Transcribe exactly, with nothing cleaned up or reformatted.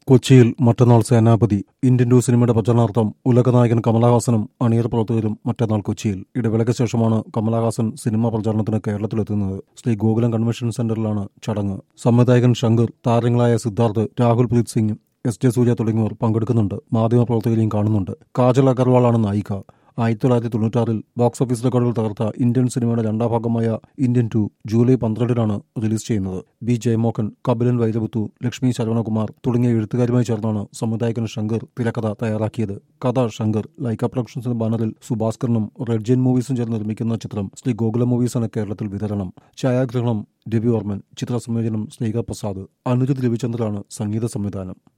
കൊച്ചിയിൽ മറ്റന്നാൾ സേനാപതി Indian two സിനിമയുടെ പ്രചരണാർത്ഥം ഉലകനായകൻ കമലഹാസനും അണിയർ പ്രവർത്തകരും മറ്റന്നാൾ കൊച്ചിയിൽ. ഇടവേളയ്ക്ക് ശേഷമാണ് കമലഹാസൻ സിനിമാ പ്രചാരണത്തിന് കേരളത്തിലെത്തുന്നത്. ശ്രീ ഗോകുലം കൺവെൻഷൻ സെന്ററിലാണ് ചടങ്ങ്. സംവിധായകൻ ശങ്കർ, താരങ്ങളായ സിദ്ധാർത്ഥ്, രാഹുൽ പ്രീത് സിംഗ്, എസ് ജെ സൂര്യ തുടങ്ങിയവർ പങ്കെടുക്കുന്നുണ്ട്. മാധ്യമപ്രവർത്തകരെയും കാണുന്നുണ്ട്. കാജൽ അഗർവാളാണ് നായിക. ആയിരത്തി തൊള്ളായിരത്തി തൊണ്ണൂറ്റാറിൽ ബോക്സ് ഓഫീസ് റെക്കോർഡുകൾ തകർത്ത ഇന്ത്യൻ സിനിമയുടെ രണ്ടാം ഭാഗമായ ഇന്ത്യൻ ടു ജൂലൈ പന്ത്രണ്ടിനാണ് റിലീസ് ചെയ്യുന്നത്. ബി ജയമോഹൻ, കപിലൻ വൈരമുത്തു, ലക്ഷ്മി ശരവണകുമാർ തുടങ്ങിയ എഴുത്തുകാരുമായി ചേർന്നാണ് സംവിധായകൻ ശങ്കർ തിരക്കഥ തയ്യാറാക്കിയത്. കഥ ശങ്കർ, ലൈക്ക പ്രൊഡക്ഷൻസിന്റെ ബാനറിൽ സുഭാസ്കരനും റെഡ് ജെയിൻ മൂവീസും ചേർന്ന് നിർമ്മിക്കുന്ന ചിത്രം ശ്രീ ഗോകുലം മൂവീസാണ് കേരളത്തിൽ വിതരണം. ഛായാഗ്രഹണം രവിവർമ്മൻ, ചിത്രസംയോജനം സ്നേഹ പ്രസാദ്, അനുജിത് രവിചന്ദ്രാണ് സംഗീത സംവിധാനം.